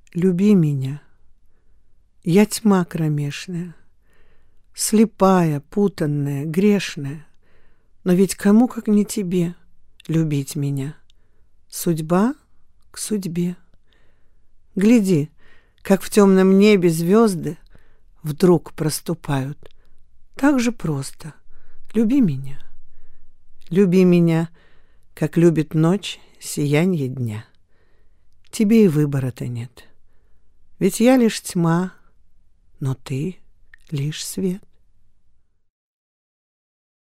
Люби меня. Я тьма кромешная, слепая, путанная, грешная. Но ведь кому, как не тебе, любить меня? Судьба к судьбе. Гляди, как в темном небе звезды вдруг проступают. Так же просто. Люби меня. Люби меня, как любит ночь сиянье дня. Тебе и выбора-то нет. Ведь я лишь тьма, но ты лишь свет.